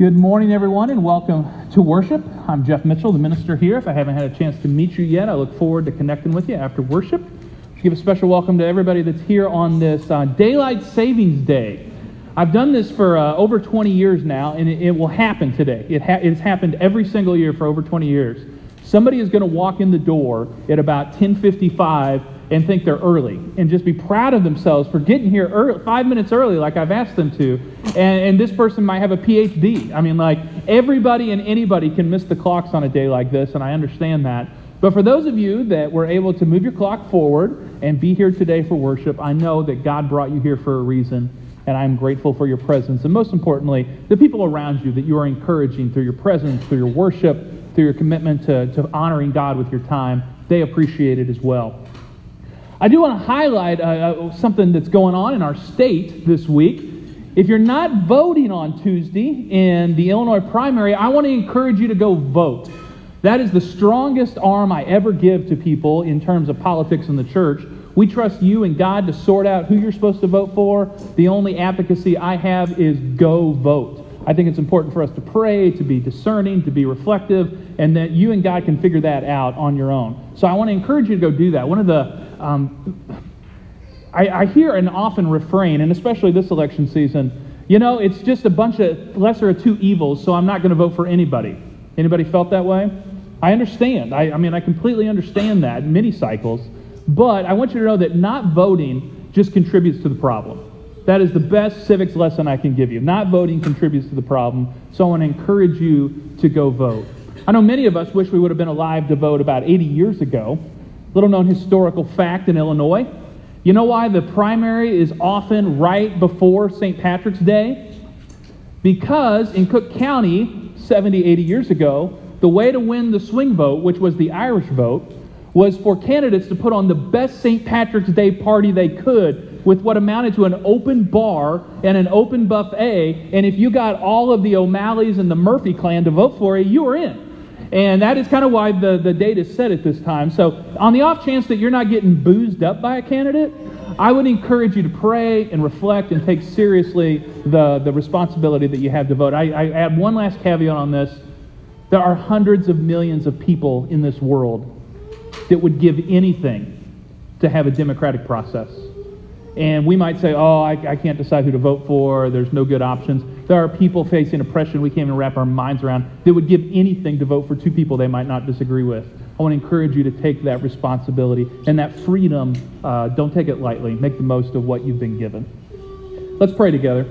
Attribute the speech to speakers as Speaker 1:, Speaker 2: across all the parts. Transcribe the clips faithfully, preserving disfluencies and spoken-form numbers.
Speaker 1: Good morning, everyone, and welcome to worship. I'm Jeff Mitchell, the minister here. If I haven't had a chance to meet you yet, I look forward to connecting with you after worship. Give a special welcome to everybody that's here on this uh, Daylight Savings Day. I've done this for uh, over twenty years now, and it, it will happen today. It ha- it's happened every single year for over twenty years. Somebody is going to walk in the door at about ten fifty-five and think they're early, and just be proud of themselves for getting here early, five minutes early like I've asked them to. And, and this person might have a P H D. I mean, like, everybody and anybody can miss the clocks on a day like this, and I understand that. But for those of you that were able to move your clock forward and be here today for worship, I know that God brought you here for a reason, and I'm grateful for your presence. And most importantly, the people around you that you are encouraging through your presence, through your worship, through your commitment to, to honoring God with your time, they appreciate it as well. I do want to highlight uh, something that's going on in our state this week. If you're not voting on Tuesday in the Illinois primary, I want to encourage you to go vote. That is the strongest arm I ever give to people in terms of politics in the church. We trust you and God to sort out who you're supposed to vote for. The only advocacy I have is go vote. I think it's important for us to pray, to be discerning, to be reflective, and that you and God can figure that out on your own. So I want to encourage you to go do that. One of the Um, I, I hear an often refrain, and especially this election season, you know, it's just a bunch of lesser of two evils, so I'm not going to vote for anybody. Anybody felt that way? I understand. I, I mean, I completely understand that in many cycles, but I want you to know that not voting just contributes to the problem. That is the best civics lesson I can give you. Not voting contributes to the problem, so I want to encourage you to go vote. I know many of us wish we would have been alive to vote about eighty years ago. Little known historical fact in Illinois. You know why the primary is often right before Saint Patrick's Day? Because in Cook County, seventy, eighty years ago, the way to win the swing vote, which was the Irish vote, was for candidates to put on the best Saint Patrick's Day party they could with what amounted to an open bar and an open buffet, and if you got all of the O'Malleys and the Murphy clan to vote for you, you were in. And that is kind of why the, the date is set at this time. So on the off chance that you're not getting boozed up by a candidate, I would encourage you to pray and reflect and take seriously the, the responsibility that you have to vote. I, I add one last caveat on this. There are hundreds of millions of people in this world that would give anything to have a democratic process. And we might say, oh, I, I can't decide who to vote for. There's no good options. There are people facing oppression we can't even wrap our minds around that would give anything to vote for two people they might not disagree with. I want to encourage you to take that responsibility and that freedom. Uh, don't take it lightly. Make the most of what you've been given. Let's pray together.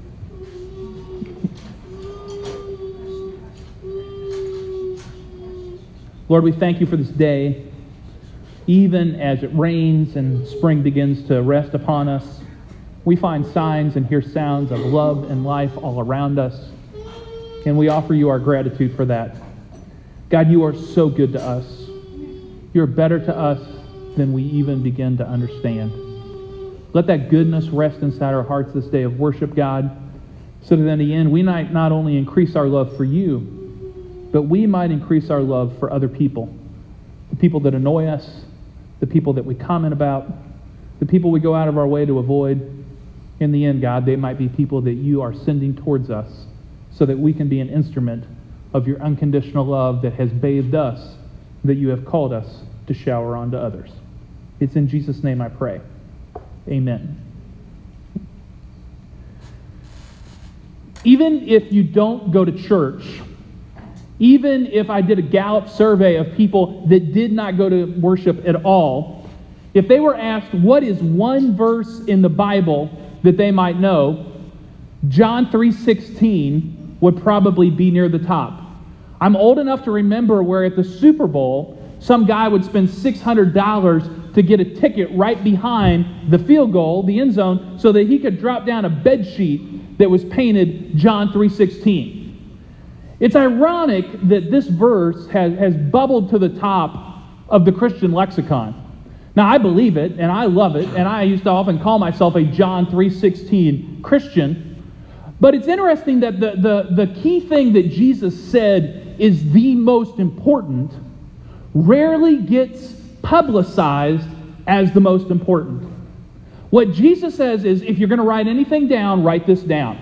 Speaker 1: Lord, we thank you for this day. Even as it rains and spring begins to rest upon us, we find signs and hear sounds of love and life all around us, and we offer you our gratitude for that. God, you are so good to us. You're better to us than we even begin to understand. Let that goodness rest inside our hearts this day of worship, God, so that in the end we might not only increase our love for you, but we might increase our love for other people, the people that annoy us, the people that we comment about, the people we go out of our way to avoid. In the end, God, they might be people that you are sending towards us so that we can be an instrument of your unconditional love that has bathed us, that you have called us to shower onto others. It's in Jesus' name I pray. Amen. Even if you don't go to church, even if I did a Gallup survey of people that did not go to worship at all, if they were asked what is one verse in the Bible that they might know, John three sixteen would probably be near the top. I'm old enough to remember where at the Super Bowl, some guy would spend six hundred dollars to get a ticket right behind the field goal, the end zone, so that he could drop down a bed sheet that was painted John three sixteen. It's ironic that this verse has, has bubbled to the top of the Christian lexicon. Now, I believe it, and I love it, and I used to often call myself a John three sixteen Christian. But it's interesting that the, the, the key thing that Jesus said is the most important rarely gets publicized as the most important. What Jesus says is, if you're going to write anything down, write this down.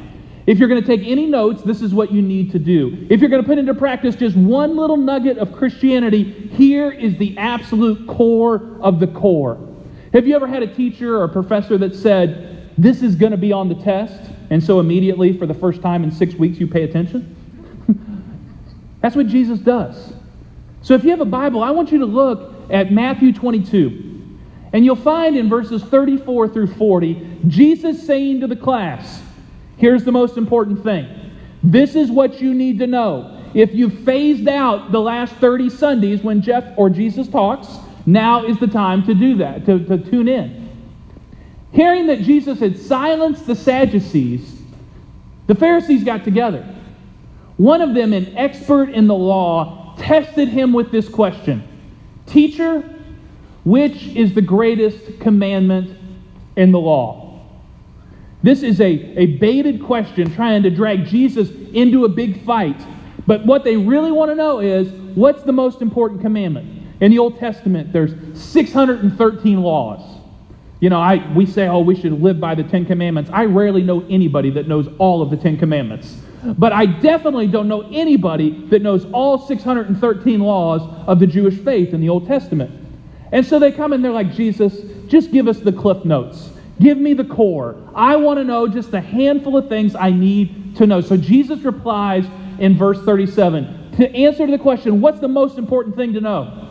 Speaker 1: If you're going to take any notes, this is what you need to do. If you're going to put into practice just one little nugget of Christianity, here is the absolute core of the core. Have you ever had a teacher or a professor that said, this is going to be on the test, and so immediately, for the first time in six weeks, you pay attention? That's what Jesus does. So if you have a Bible, I want you to look at Matthew twenty-two. And you'll find in verses thirty-four through forty, Jesus saying to the class, here's the most important thing. This is what you need to know. If you've phased out the last thirty Sundays when Jeff or Jesus talks, now is the time to do that, to, to tune in. Hearing that Jesus had silenced the Sadducees, the Pharisees got together. One of them, an expert in the law, tested him with this question. Teacher, which is the greatest commandment in the law? This is a, a baited question trying to drag Jesus into a big fight. But what they really want to know is, what's the most important commandment? In the Old Testament, there's six hundred thirteen laws. You know, I we say, oh, we should live by the Ten Commandments. I rarely know anybody that knows all of the Ten Commandments. But I definitely don't know anybody that knows all six hundred thirteen laws of the Jewish faith in the Old Testament. And so they come and they're like, Jesus, just give us the Cliff Notes. Give me the core. I want to know just a handful of things I need to know. So Jesus replies in verse thirty-seven, to answer to the question, what's the most important thing to know?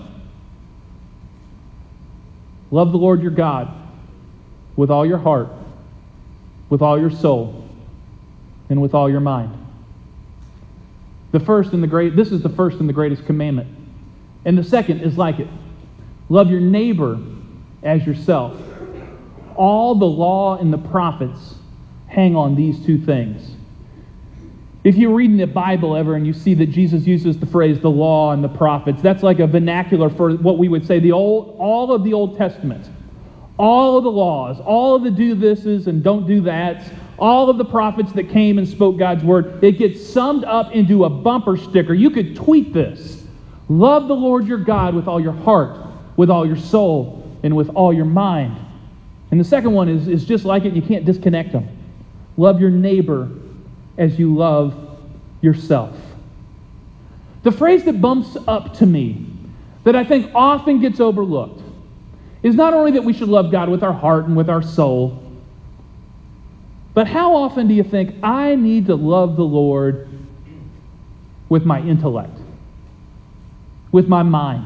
Speaker 1: Love the Lord your God with all your heart, with all your soul, and with all your mind. The first and the great, this is the first and the greatest commandment. And the second is like it. Love your neighbor as yourself. All the law and the prophets hang on these two things. If you're reading the Bible ever and you see that Jesus uses the phrase the law and the prophets, that's like a vernacular for what we would say the old, all of the Old Testament. All of the laws, all of the do thises and don't do that's, all of the prophets that came and spoke God's word, it gets summed up into a bumper sticker. You could tweet this. Love the Lord your God with all your heart, with all your soul, and with all your mind. And the second one is, is just like it. You can't disconnect them. Love your neighbor as you love yourself. The phrase that bumps up to me, that I think often gets overlooked, is not only that we should love God with our heart and with our soul, but how often do you think I need to love the Lord with my intellect, with my mind?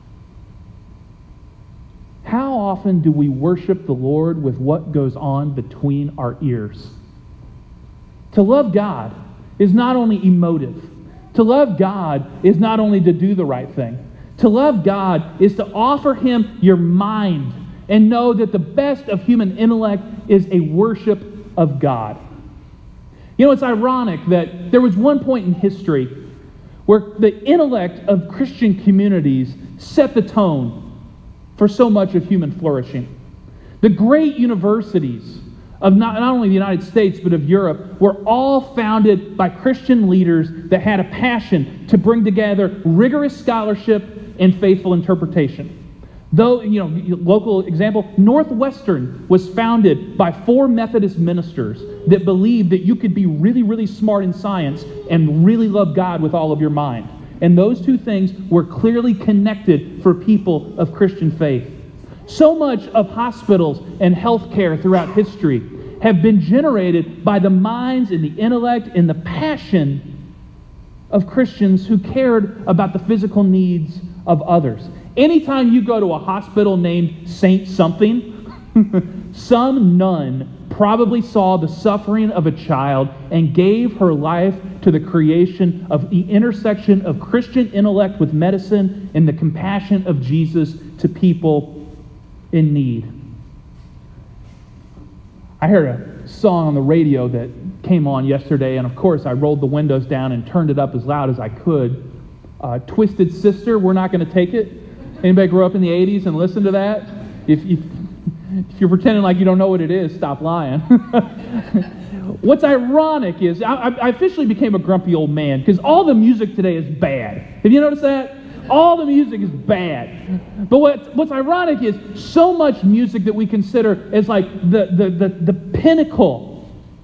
Speaker 1: How often do we worship the Lord with what goes on between our ears? To love God is not only emotive. To love God is not only to do the right thing. To love God is to offer Him your mind and know that the best of human intellect is a worship of God. You know, it's ironic that there was one point in history where the intellect of Christian communities set the tone for so much of human flourishing. The great universities of not, not only the United States, but of Europe, were all founded by Christian leaders that had a passion to bring together rigorous scholarship and faithful interpretation. Though, you know, local example, Northwestern was founded by four Methodist ministers that believed that you could be really, really smart in science and really love God with all of your mind. And those two things were clearly connected for people of Christian faith. So much of hospitals and healthcare throughout history have been generated by the minds and the intellect and the passion of Christians who cared about the physical needs of others. Anytime you go to a hospital named Saint something, some nun probably saw the suffering of a child and gave her life to the creation of the intersection of Christian intellect with medicine and the compassion of Jesus to people in need. I heard a song on the radio that came on yesterday, and of course I rolled the windows down and turned it up as loud as I could. Uh, Twisted Sister, We're Not Going to Take It. Anybody grew up in the eighties and listened to that? If, if, if you're pretending like you don't know what it is, stop lying. What's ironic is I, I officially became a grumpy old man because all the music today is bad. Have you noticed that? All the music is bad. But what, what's ironic is so much music that we consider as like the, the, the, the pinnacle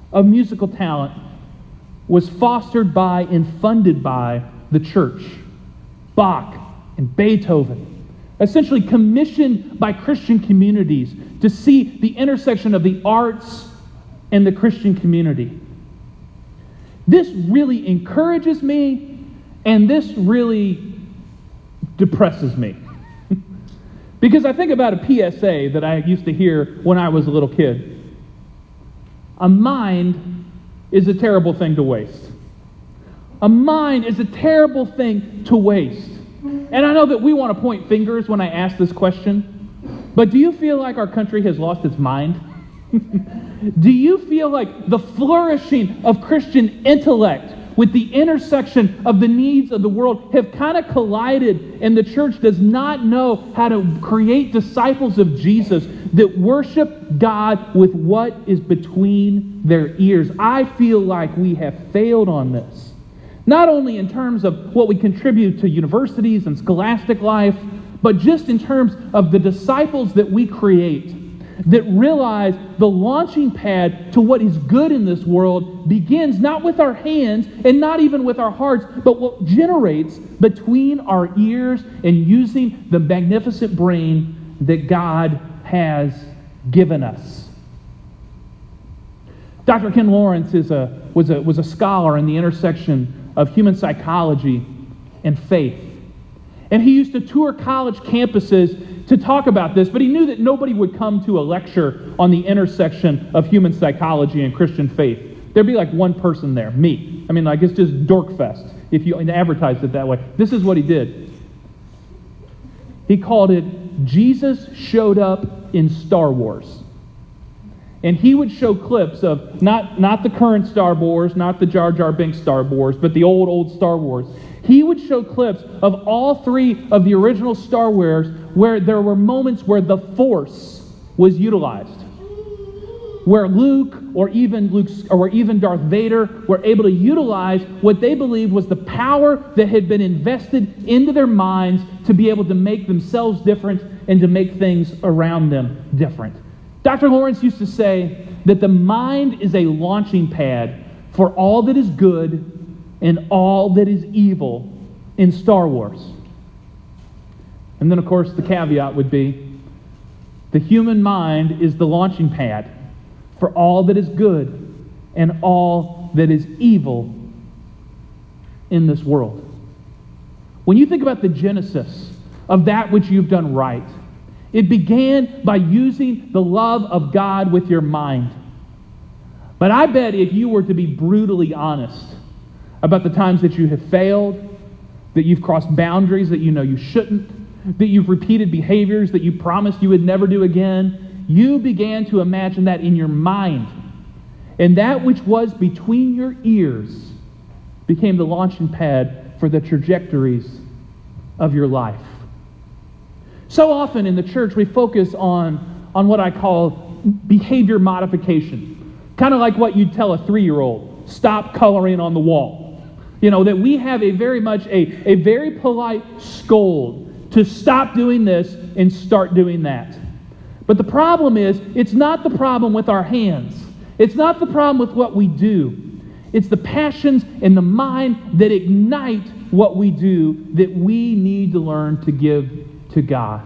Speaker 1: of musical talent was fostered by and funded by the church. Bach and Beethoven, essentially commissioned by Christian communities to see the intersection of the arts and the Christian community. This really encourages me, and this really depresses me. Because I think about a P S A that I used to hear when I was a little kid. A mind is a terrible thing to waste. A mind is a terrible thing to waste. And I know that we want to point fingers when I ask this question, but do you feel like our country has lost its mind? Do you feel like the flourishing of Christian intellect with the intersection of the needs of the world have kind of collided, and the church does not know how to create disciples of Jesus that worship God with what is between their ears? I feel like we have failed on this. Not only in terms of what we contribute to universities and scholastic life, but just in terms of the disciples that we create that realize the launching pad to what is good in this world begins not with our hands and not even with our hearts, but what generates between our ears and using the magnificent brain that God has given us. Doctor Ken Lawrence is a, was, a, was a scholar in the intersection of human psychology and faith. And he used to tour college campuses to talk about this, but he knew that nobody would come to a lecture on the intersection of human psychology and Christian faith. There'd be like one person there, me. I mean, like, it's just dork fest if you advertised it that way. This is what he did. He called it, Jesus Showed Up in Star Wars. And he would show clips of not, not the current Star Wars, not the Jar Jar Binks Star Wars, but the old, old Star Wars. He would show clips of all three of the original Star Wars where there were moments where the Force was utilized, where Luke or even Luke or even Darth Vader were able to utilize what they believed was the power that had been invested into their minds to be able to make themselves different and to make things around them different. Doctor Lawrence used to say that the mind is a launching pad for all that is good and all that is evil in Star Wars. And then, of course, the caveat would be, the human mind is the launching pad for all that is good and all that is evil in this world. When you think about the genesis of that which you've done right, it began by using the love of God with your mind. But I bet if you were to be brutally honest about the times that you have failed, that you've crossed boundaries that you know you shouldn't, that you've repeated behaviors that you promised you would never do again, you began to imagine that in your mind. And that which was between your ears became the launching pad for the trajectories of your life. So often in the church we focus on, on what I call behavior modification. Kind of like what you'd tell a three-year-old, stop coloring on the wall. You know, that we have a very much a, a very polite scold to stop doing this and start doing that. But the problem is, it's not the problem with our hands. It's not the problem with what we do. It's the passions and the mind that ignite what we do that we need to learn to give to God.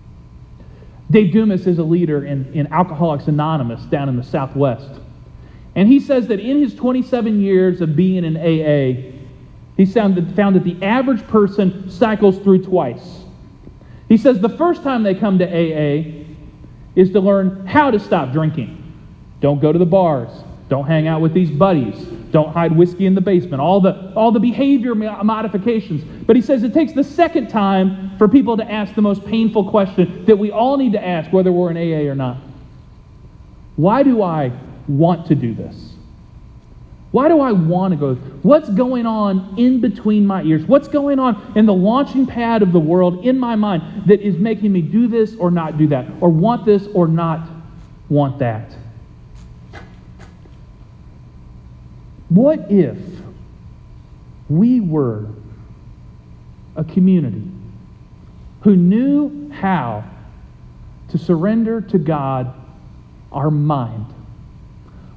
Speaker 1: Dave Dumas is a leader in, in Alcoholics Anonymous down in the Southwest. And he says that in his twenty-seven years of being in A A, he found that, found that the average person cycles through twice. He says the first time they come to A A is to learn how to stop drinking. Don't go to the bars. Don't hang out with these buddies. Don't hide whiskey in the basement. All the, all the behavior modifications. But he says it takes the second time for people to ask the most painful question that we all need to ask, whether we're in A A or not. Why do I want to do this? Why do I want to go? What's going on in between my ears? What's going on in the launching pad of the world in my mind that is making me do this or not do that, or want this or not want that? What if we were a community who knew how to surrender to God our mind?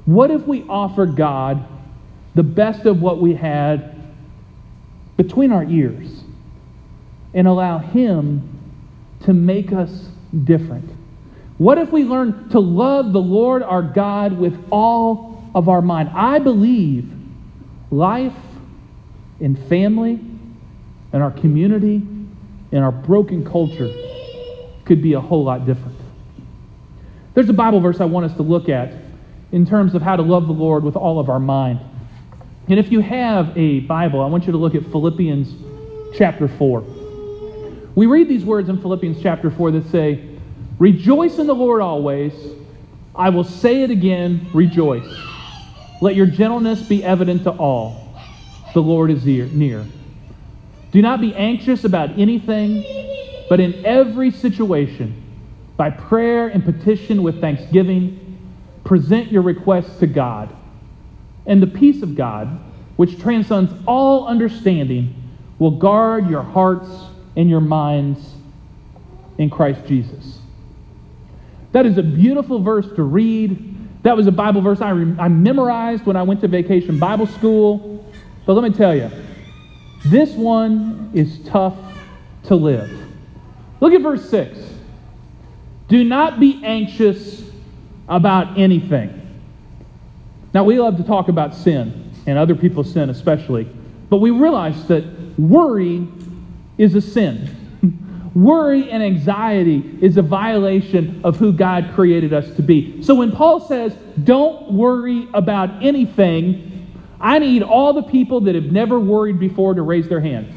Speaker 1: What if we offer God the best of what we had between our ears and allow Him to make us different? What if we learn to love the Lord our God with all of our mind? I believe life in family, in our community, in our broken culture could be a whole lot different. There's a Bible verse I want us to look at in terms of how to love the Lord with all of our mind. And if you have a Bible, I want you to look at Philippians chapter four. We read these words in Philippians chapter four that say, "Rejoice in the Lord always. I will say it again, rejoice. Let your gentleness be evident to all. The Lord is near. Do not be anxious about anything, but in every situation, by prayer and petition with thanksgiving, present your requests to God. And the peace of God, which transcends all understanding, will guard your hearts and your minds in Christ Jesus." That is a beautiful verse to read. That was a Bible verse I, re- I memorized when I went to vacation Bible school. But let me tell you, this one is tough to live. Look at verse six. "Do not be anxious about anything." Now, we love to talk about sin, and other people's sin especially, but we realize that worry is a sin. Worry and anxiety is a violation of who God created us to be. So when Paul says, don't worry about anything, I need all the people that have never worried before to raise their hand.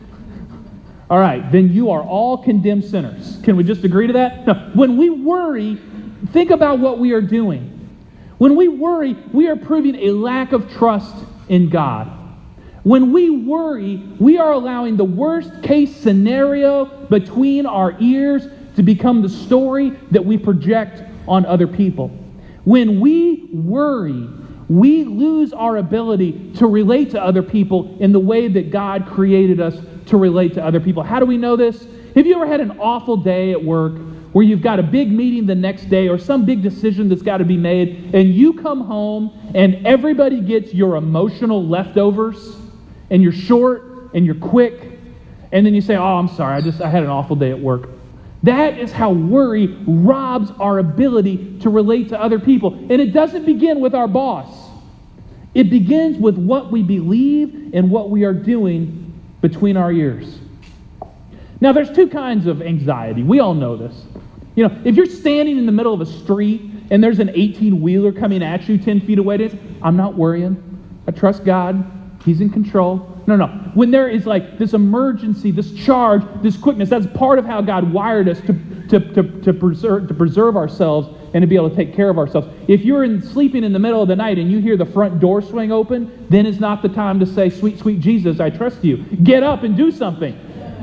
Speaker 1: All right, then you are all condemned sinners. Can we just agree to that? No. When we worry, think about what we are doing. When we worry, we are proving a lack of trust in God. When we worry, we are allowing the worst case scenario between our ears to become the story that we project on other people. When we worry, we lose our ability to relate to other people in the way that God created us to relate to other people. How do we know this? Have you ever had an awful day at work where you've got a big meeting the next day or some big decision that's got to be made, and you come home and everybody gets your emotional leftovers, and you're short and you're quick, and then you say, "Oh, I'm sorry, I just I had an awful day at work." That is how worry robs our ability to relate to other people. And it doesn't begin with our boss. It begins with what we believe and what we are doing between our ears. Now, there's two kinds of anxiety. We all know this. You know, if you're standing in the middle of a street and there's an eighteen-wheeler coming at you ten feet away, I'm not worrying. I trust God. He's in control. No, no. When there is like this emergency, this charge, this quickness, that's part of how God wired us to, to, to, to, preserve, to preserve ourselves and to be able to take care of ourselves. If you're in, sleeping in the middle of the night and you hear the front door swing open, then it's not the time to say, "Sweet, sweet Jesus, I trust you." Get up and do something.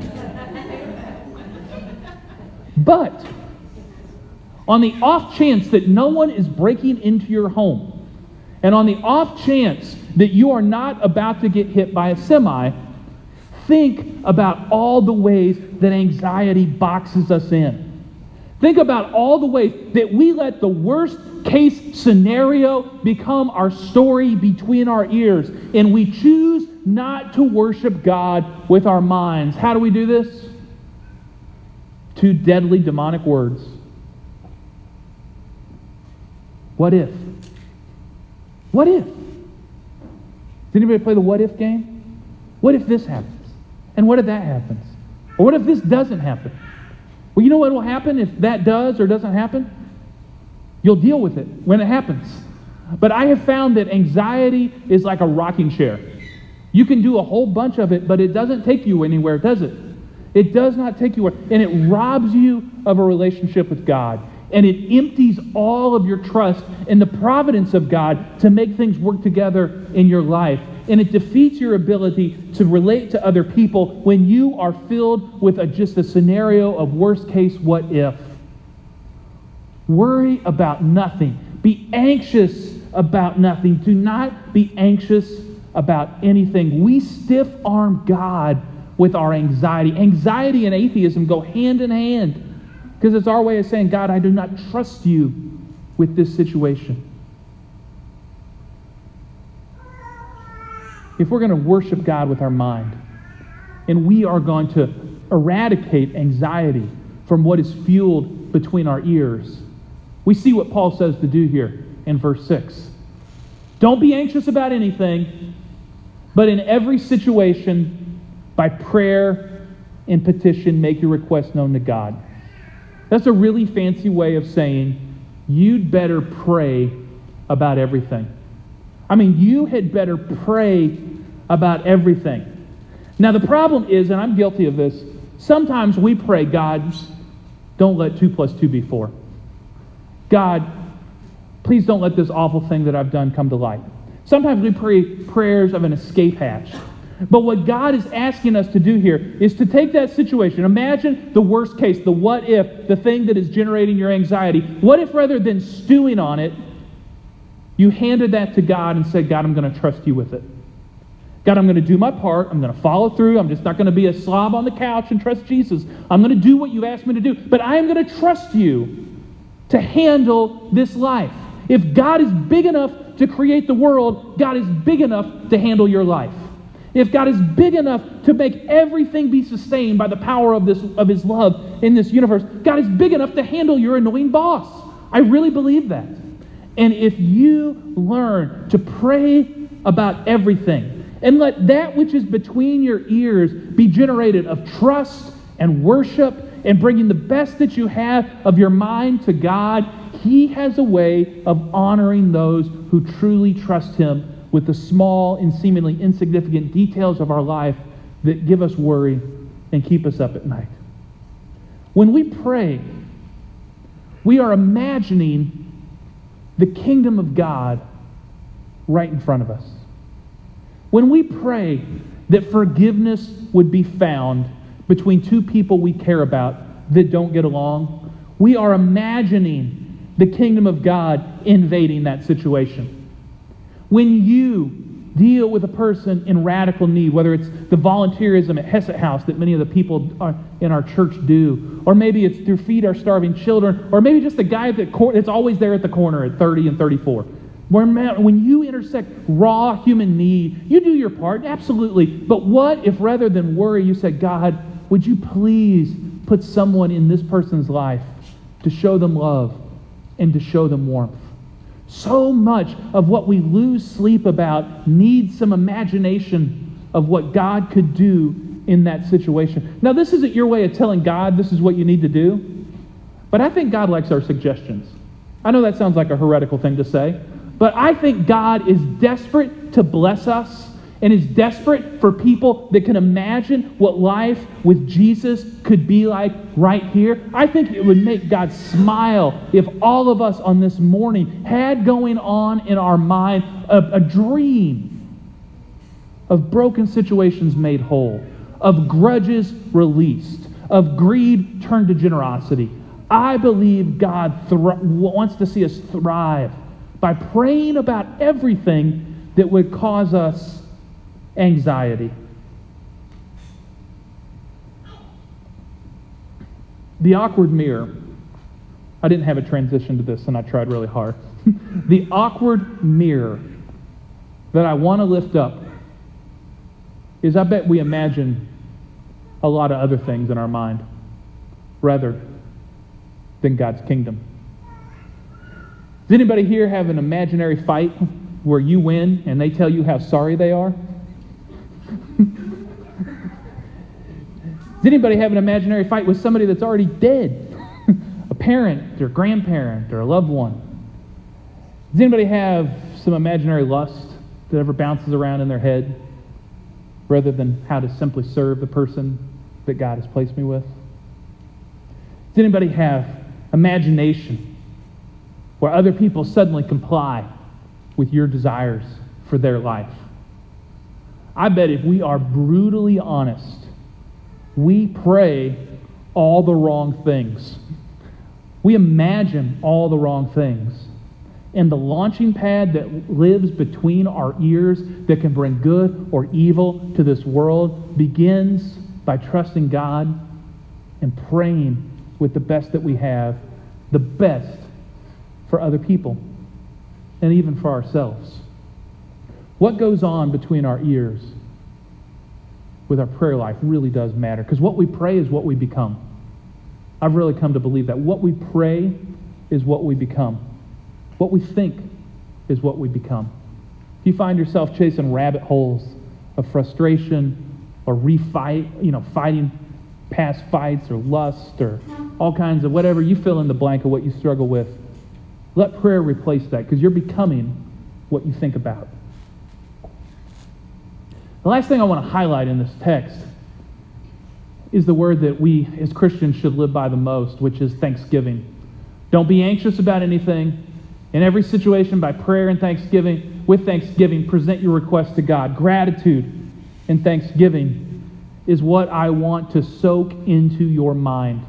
Speaker 1: But on the off chance that no one is breaking into your home, and on the off chance that you are not about to get hit by a semi, think about all the ways that anxiety boxes us in. Think about all the ways that we let the worst case scenario become our story between our ears, and we choose not to worship God with our minds. How do we do this? Two deadly demonic words. What if? What if? Does anybody play the what if game? What if this happens? And what if that happens? Or what if this doesn't happen? Well, you know what will happen if that does or doesn't happen? You'll deal with it when it happens. But I have found that anxiety is like a rocking chair. You can do a whole bunch of it, but it doesn't take you anywhere, does it? It does not take you where, and it robs you of a relationship with God. And it empties all of your trust in the providence of God to make things work together in your life. And it defeats your ability to relate to other people when you are filled with a, just a scenario of worst case what if. Worry about nothing. Be anxious about nothing. Do not be anxious about anything. We stiff-arm God with our anxiety. Anxiety and atheism go hand in hand. Because it's our way of saying, God, I do not trust you with this situation. if we're going to worship God with our mind, and we are going to eradicate anxiety from what is fueled between our ears, we see what Paul says to do here in verse six. Don't be anxious about anything, but in every situation, by prayer and petition, make your requests known to God. That's a really fancy way of saying you'd better pray about everything. I mean, you had better pray about everything. Now, the problem is, and I'm guilty of this, sometimes we pray, God, don't let two plus two be four. God, please don't let this awful thing that I've done come to light. Sometimes we pray prayers of an escape hatch. But what God is asking us to do here is to take that situation. Imagine the worst case, the what if, the thing that is generating your anxiety. What if rather than stewing on it, you handed that to God and said, God, I'm going to trust you with it. God, I'm going to do my part. I'm going to follow through. I'm just not going to be a slob on the couch and trust Jesus. I'm going to do what you've asked me to do. But I am going to trust you to handle this life. If God is big enough to create the world, God is big enough to handle your life. If God is big enough to make everything be sustained by the power of this of His love in this universe, God is big enough to handle your annoying boss. I really believe that. And if you learn to pray about everything and let that which is between your ears be generated of trust and worship and bringing the best that you have of your mind to God, He has a way of honoring those who truly trust Him with the small and seemingly insignificant details of our life that give us worry and keep us up at night. When we pray, we are imagining the kingdom of God right in front of us. When we pray that forgiveness would be found between two people we care about that don't get along, we are imagining the kingdom of God invading that situation. When you deal with a person in radical need, whether it's the volunteerism at Hesed House that many of the people are, in our church do, or maybe it's through Feed Our Starving Children, or maybe just the guy that cor- that's always there at the corner at thirty and thirty-four. When you intersect raw human need, you do your part, absolutely. But what if rather than worry, you said, God, would you please put someone in this person's life to show them love and to show them warmth? So much of what we lose sleep about needs some imagination of what God could do in that situation. Now, this isn't your way of telling God this is what you need to do, but I think God likes our suggestions. I know that sounds like a heretical thing to say, but I think God is desperate to bless us and is desperate for people that can imagine what life with Jesus could be like right here. I think it would make God smile if all of us on this morning had going on in our mind a, a dream of broken situations made whole, of grudges released, of greed turned to generosity. I believe God thr- wants to see us thrive by praying about everything that would cause us anxiety. The awkward mirror. I didn't have a transition to this, and I tried really hard. The awkward mirror that I want to lift up is I bet we imagine a lot of other things in our mind rather than God's kingdom. Does anybody here have an imaginary fight where you win and they tell you how sorry they are? Does anybody have an imaginary fight with somebody that's already dead? A parent or grandparent or a loved one? Does anybody have some imaginary lust that ever bounces around in their head rather than how to simply serve the person that God has placed me with? Does anybody have imagination where other people suddenly comply with your desires for their life? I bet if we are brutally honest, we pray all the wrong things. We imagine all the wrong things. And the launching pad that lives between our ears that can bring good or evil to this world begins by trusting God and praying with the best that we have, the best for other people and even for ourselves. What goes on between our ears with our prayer life really does matter, because what we pray is what we become. I've really come to believe that. What we pray is what we become. What we think is what we become. If you find yourself chasing rabbit holes of frustration or refight, you know, fighting past fights or lust or all kinds of whatever, you fill in the blank of what you struggle with, let prayer replace that, because you're becoming what you think about. The last thing I want to highlight in this text is the word that we as Christians should live by the most, which is thanksgiving. Don't be anxious about anything. In every situation, by prayer and thanksgiving, with thanksgiving, present your request to God. Gratitude and thanksgiving is what I want to soak into your mind.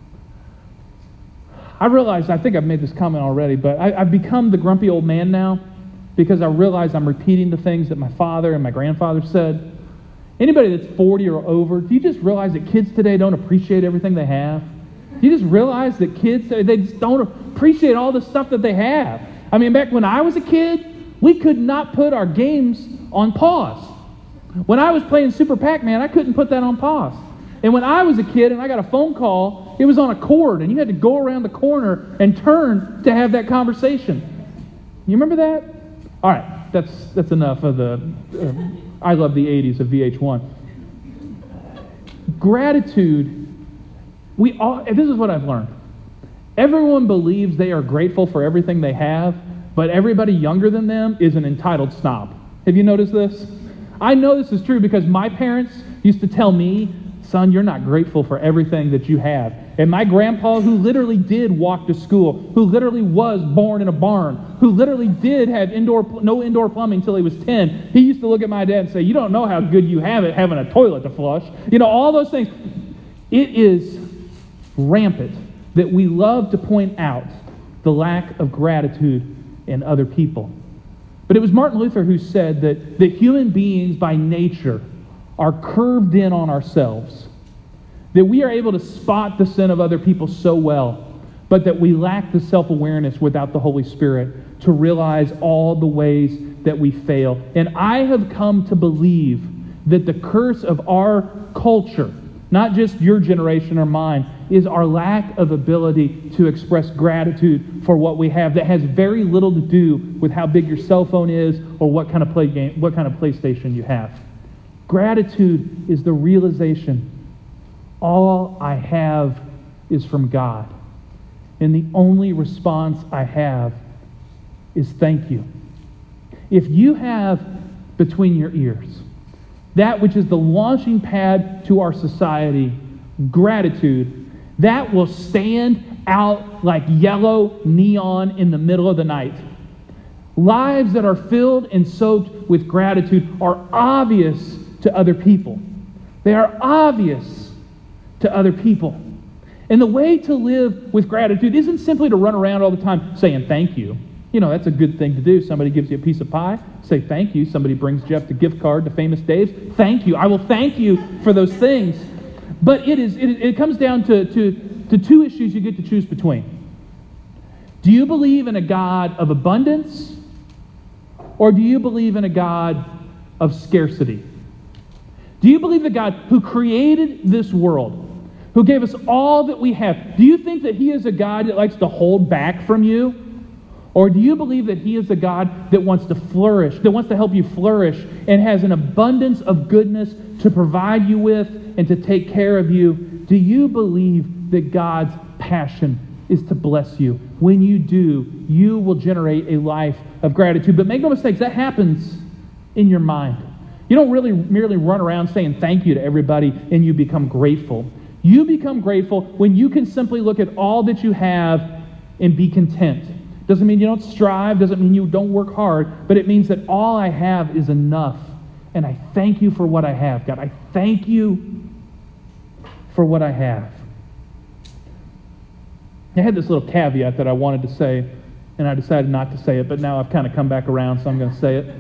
Speaker 1: I realize, I think I've made this comment already, but I, I've become the grumpy old man now because I realize I'm repeating the things that my father and my grandfather said. Anybody that's forty or over, do you just realize that kids today don't appreciate everything they have? Do you just realize that kids, they just don't appreciate all the stuff that they have? I mean, back when I was a kid, we could not put our games on pause. When I was playing Super Pac-Man, I couldn't put that on pause. And when I was a kid and I got a phone call, it was on a cord, and you had to go around the corner and turn to have that conversation. You remember that? All right, that's that's enough of the uh, I love the eighties of V H one. Gratitude, we all, this is what I've learned. Everyone believes they are grateful for everything they have, but everybody younger than them is an entitled snob. Have you noticed this? I know this is true because my parents used to tell me, son, you're not grateful for everything that you have. And my grandpa, who literally did walk to school, who literally was born in a barn, who literally did have indoor no indoor plumbing until he was ten, he used to look at my dad and say, you don't know how good you have it having a toilet to flush. You know, all those things. It is rampant that we love to point out the lack of gratitude in other people. But it was Martin Luther who said that, that human beings by nature are curved in on ourselves, that we are able to spot the sin of other people so well, but that we lack the self-awareness without the Holy Spirit to realize all the ways that we fail. And I have come to believe that the curse of our culture, not just your generation or mine, is our lack of ability to express gratitude for what we have that has very little to do with how big your cell phone is or what kind of play game, what kind of PlayStation you have. Gratitude is the realization all I have is from God. And the only response I have is thank you. If you have between your ears that which is the launching pad to our society, gratitude, that will stand out like yellow neon in the middle of the night. Lives that are filled and soaked with gratitude are obvious to other people. They are obvious to other people. And the way to live with gratitude isn't simply to run around all the time saying thank you. You know, that's a good thing to do. Somebody gives you a piece of pie, say thank you. Somebody brings Jeff the gift card to Famous Dave's, thank you. I will thank you for those things. But it is it, it comes down to, to, to two issues you get to choose between. Do you believe in a God of abundance, or do you believe in a God of scarcity? Do you believe the God who created this world, who gave us all that we have, do you think that He is a God that likes to hold back from you? Or do you believe that He is a God that wants to flourish, that wants to help you flourish, and has an abundance of goodness to provide you with and to take care of you? Do you believe that God's passion is to bless you? When you do, you will generate a life of gratitude. But make no mistakes, that happens in your mind. You don't really merely run around saying thank you to everybody and you become grateful. You become grateful when you can simply look at all that you have and be content. Doesn't mean you don't strive, doesn't mean you don't work hard, but it means that all I have is enough. And I thank you for what I have, God. I thank you for what I have. I had this little caveat that I wanted to say, and I decided not to say it, but now I've kind of come back around, so I'm going to say it.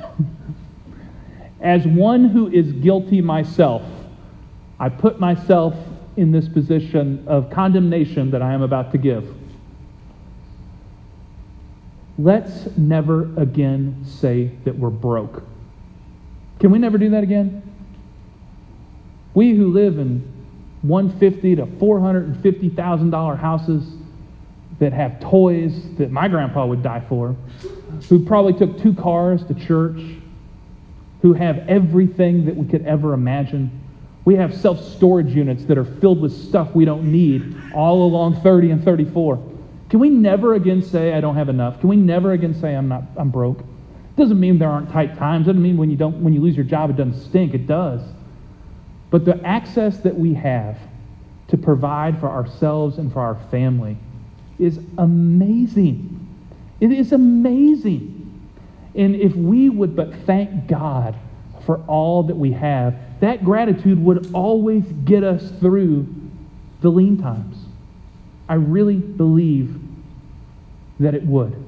Speaker 1: As one who is guilty myself, I put myself in this position of condemnation that I am about to give. let's never again say that we're broke. Can we never do that again? We who live in one hundred fifty thousand to four hundred fifty thousand dollars houses that have toys that my grandpa would die for, who probably took two cars to church, who have everything that we could ever imagine. We have self-storage units that are filled with stuff we don't need all along thirty and thirty-four. Can we never again say, I don't have enough? Can we never again say, I'm not, I'm broke? Doesn't mean there aren't tight times. Doesn't mean when you don't, when you lose your job, it doesn't stink. It does. But the access that we have to provide for ourselves and for our family is amazing. It is amazing. And if we would but thank God for all that we have, that gratitude would always get us through the lean times. I really believe that it would.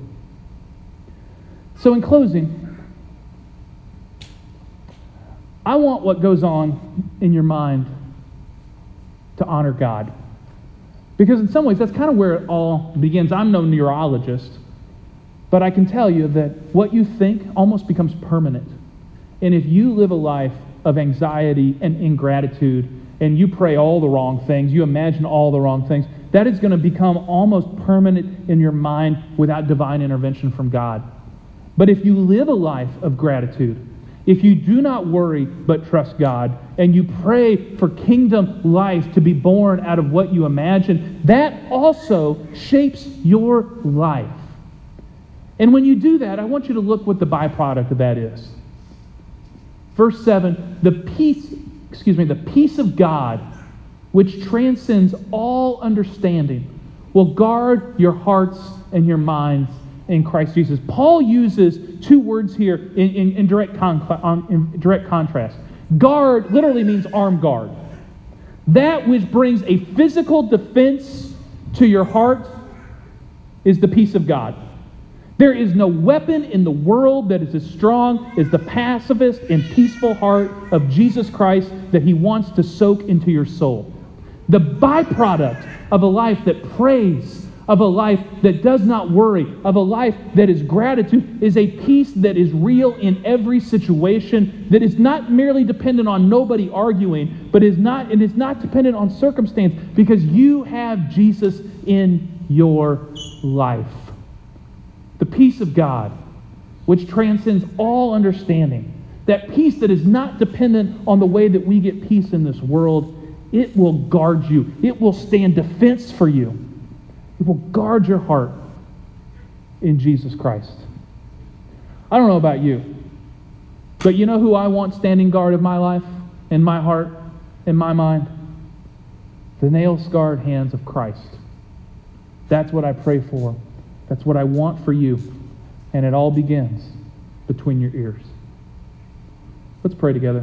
Speaker 1: So in closing, I want what goes on in your mind to honor God. Because in some ways, that's kind of where it all begins. I'm no neurologist, but I can tell you that what you think almost becomes permanent. And if you live a life of anxiety and ingratitude, and you pray all the wrong things, you imagine all the wrong things, that is going to become almost permanent in your mind without divine intervention from God. But if you live a life of gratitude, if you do not worry but trust God, and you pray for kingdom life to be born out of what you imagine, that also shapes your life. And when you do that, I want you to look what the byproduct of that is. Verse seven, the peace, excuse me, the peace of God, which transcends all understanding, will guard your hearts and your minds in Christ Jesus. Paul uses two words here in, in, in, direct, con, in direct contrast. Guard literally means arm guard. That which brings a physical defense to your heart is the peace of God. There is no weapon in the world that is as strong as the pacifist and peaceful heart of Jesus Christ that he wants to soak into your soul. The byproduct of a life that prays, of a life that does not worry, of a life that is gratitude, is a peace that is real in every situation, that is not merely dependent on nobody arguing, but is not, it is not dependent on circumstance, because you have Jesus in your life. The peace of God, which transcends all understanding, that peace that is not dependent on the way that we get peace in this world, it will guard you. It will stand defense for you. It will guard your heart in Jesus Christ. I don't know about you, but you know who I want standing guard of my life, in my heart, in my mind? The nail-scarred hands of Christ. That's what I pray for. That's what I want for you. And it all begins between your ears. Let's pray together.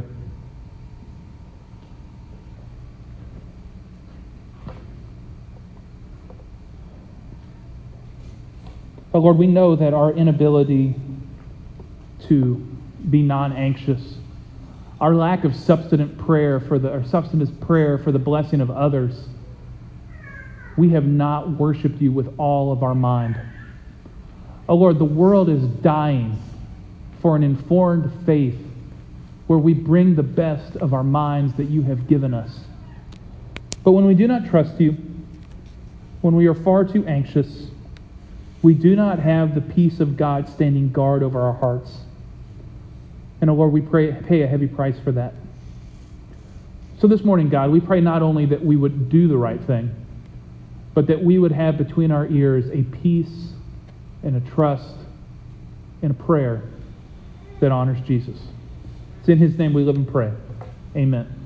Speaker 1: Oh Lord, we know that our inability to be non-anxious, our lack of substantive prayer for the or substantive prayer for the blessing of others, we have not worshiped you with all of our mind. Oh Lord, the world is dying for an informed faith where we bring the best of our minds that you have given us. But when we do not trust you, when we are far too anxious, we do not have the peace of God standing guard over our hearts. And oh Lord, we pray, pay a heavy price for that. So this morning, God, we pray not only that we would do the right thing, but that we would have between our ears a peace and a trust and a prayer that honors Jesus. It's in his name we live and pray. Amen.